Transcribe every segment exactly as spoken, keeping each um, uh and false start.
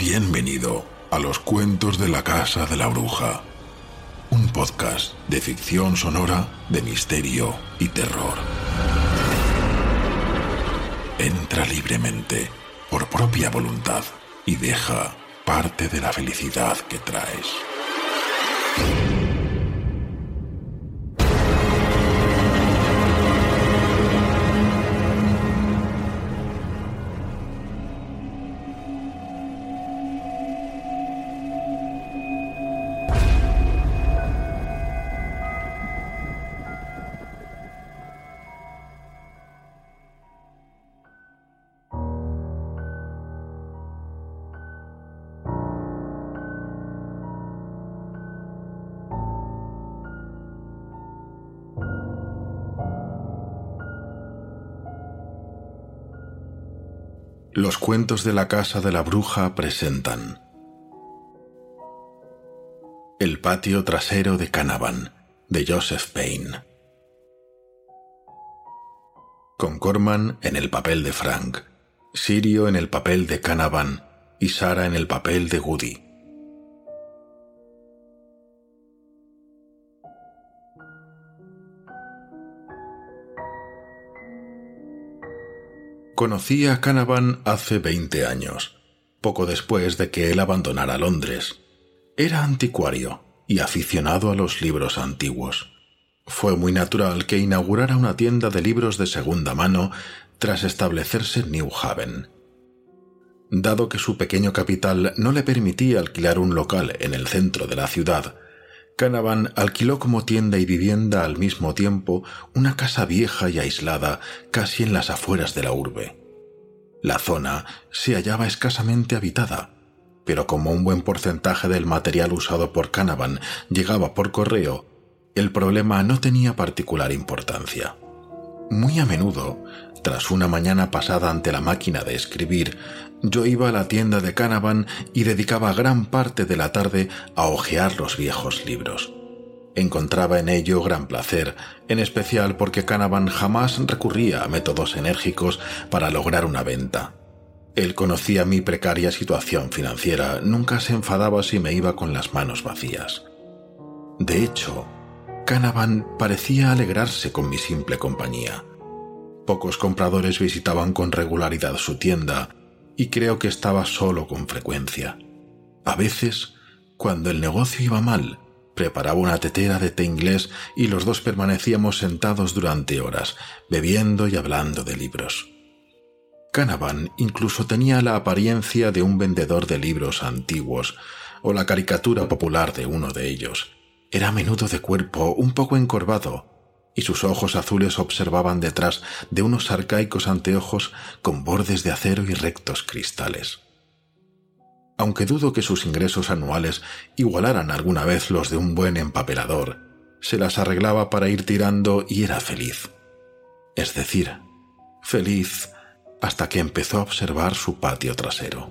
Bienvenido a los cuentos de la Casa de la Bruja, un podcast de ficción sonora, de misterio y terror. Entra libremente, por propia voluntad, y deja parte de la felicidad que traes. Los cuentos de la Casa de la Bruja presentan El patio trasero de Canavan, de Joseph Payne, con Corman en el papel de Frank, Sirio en el papel de Canavan y Sara en el papel de Woody. Conocí a Canavan hace veinte años, poco después de que él abandonara Londres. Era anticuario y aficionado a los libros antiguos. Fue muy natural que inaugurara una tienda de libros de segunda mano tras establecerse en New Haven. Dado que su pequeño capital no le permitía alquilar un local en el centro de la ciudad, Canavan alquiló como tienda y vivienda al mismo tiempo una casa vieja y aislada casi en las afueras de la urbe. La zona se hallaba escasamente habitada, pero como un buen porcentaje del material usado por Canavan llegaba por correo, el problema no tenía particular importancia. Muy a menudo, tras una mañana pasada ante la máquina de escribir, yo iba a la tienda de Canavan y dedicaba gran parte de la tarde a hojear los viejos libros. Encontraba en ello gran placer, en especial porque Canavan jamás recurría a métodos enérgicos para lograr una venta. Él conocía mi precaria situación financiera, nunca se enfadaba si me iba con las manos vacías. De hecho, Canavan parecía alegrarse con mi simple compañía. Pocos compradores visitaban con regularidad su tienda, y creo que estaba solo con frecuencia. A veces, cuando el negocio iba mal, preparaba una tetera de té inglés y los dos permanecíamos sentados durante horas, bebiendo y hablando de libros. Canavan incluso tenía la apariencia de un vendedor de libros antiguos, o la caricatura popular de uno de ellos. Era a menudo de cuerpo un poco encorvado, y sus ojos azules observaban detrás de unos arcaicos anteojos con bordes de acero y rectos cristales. Aunque dudo que sus ingresos anuales igualaran alguna vez los de un buen empapelador, se las arreglaba para ir tirando y era feliz. Es decir, feliz hasta que empezó a observar su patio trasero.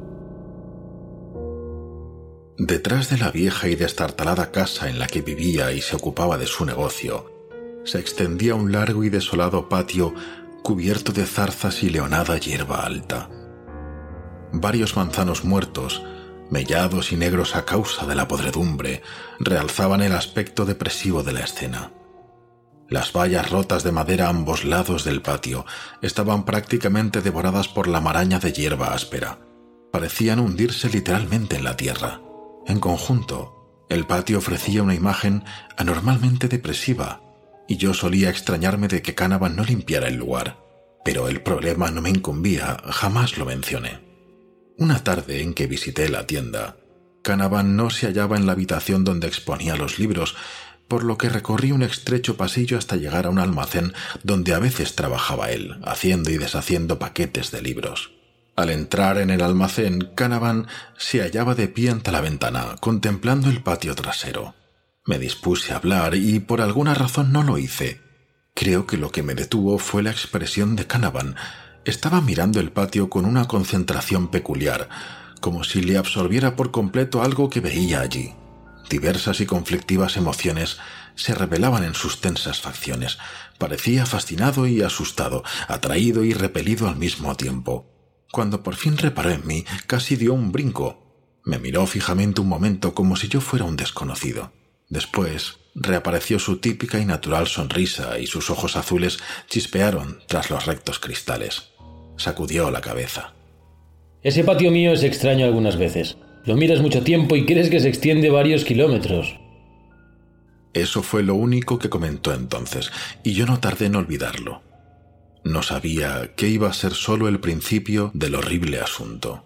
Detrás de la vieja y destartalada casa en la que vivía y se ocupaba de su negocio, se extendía un largo y desolado patio cubierto de zarzas y leonada hierba alta. Varios manzanos muertos, mellados y negros a causa de la podredumbre, realzaban el aspecto depresivo de la escena. Las vallas rotas de madera a ambos lados del patio estaban prácticamente devoradas por la maraña de hierba áspera. Parecían hundirse literalmente en la tierra. En conjunto, el patio ofrecía una imagen anormalmente depresiva, y yo solía extrañarme de que Canavan no limpiara el lugar, pero el problema no me incumbía, jamás lo mencioné. Una tarde en que visité la tienda, Canavan no se hallaba en la habitación donde exponía los libros, por lo que recorrí un estrecho pasillo hasta llegar a un almacén donde a veces trabajaba él, haciendo y deshaciendo paquetes de libros. Al entrar en el almacén, Canavan se hallaba de pie ante la ventana, contemplando el patio trasero. Me dispuse a hablar y por alguna razón no lo hice. Creo que lo que me detuvo fue la expresión de Canavan. Estaba mirando el patio con una concentración peculiar, como si le absorbiera por completo algo que veía allí. Diversas y conflictivas emociones se revelaban en sus tensas facciones. Parecía fascinado y asustado, atraído y repelido al mismo tiempo. Cuando por fin reparó en mí, casi dio un brinco. Me miró fijamente un momento como si yo fuera un desconocido. Después reapareció su típica y natural sonrisa y sus ojos azules chispearon tras los rectos cristales. Sacudió la cabeza. Ese patio mío es extraño algunas veces. Lo miras mucho tiempo y crees que se extiende varios kilómetros. Eso fue lo único que comentó entonces, y yo no tardé en olvidarlo. No sabía que iba a ser solo el principio del horrible asunto.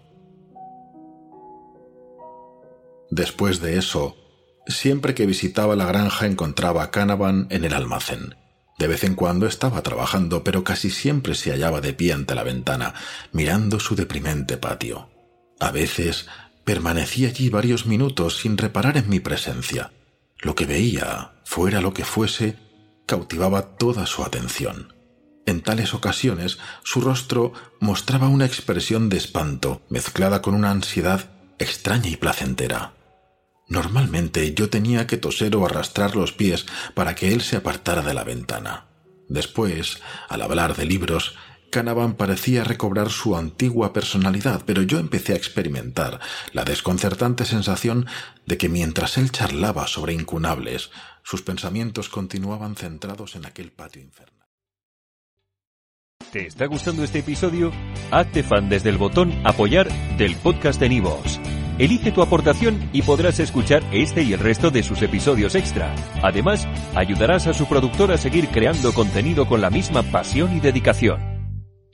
Después de eso, siempre que visitaba la granja encontraba a Canavan en el almacén. De vez en cuando estaba trabajando, pero casi siempre se hallaba de pie ante la ventana, mirando su deprimente patio. A veces permanecía allí varios minutos sin reparar en mi presencia. Lo que veía, fuera lo que fuese, cautivaba toda su atención. En tales ocasiones, su rostro mostraba una expresión de espanto, mezclada con una ansiedad extraña y placentera. Normalmente yo tenía que toser o arrastrar los pies para que él se apartara de la ventana. Después, al hablar de libros, Canavan parecía recobrar su antigua personalidad, pero yo empecé a experimentar la desconcertante sensación de que mientras él charlaba sobre incunables, sus pensamientos continuaban centrados en aquel patio infernal. ¿Te está gustando este episodio? Hazte fan desde el botón Apoyar del podcast de Nivos. Elige tu aportación y podrás escuchar este y el resto de sus episodios extra. Además, ayudarás a su productor a seguir creando contenido con la misma pasión y dedicación.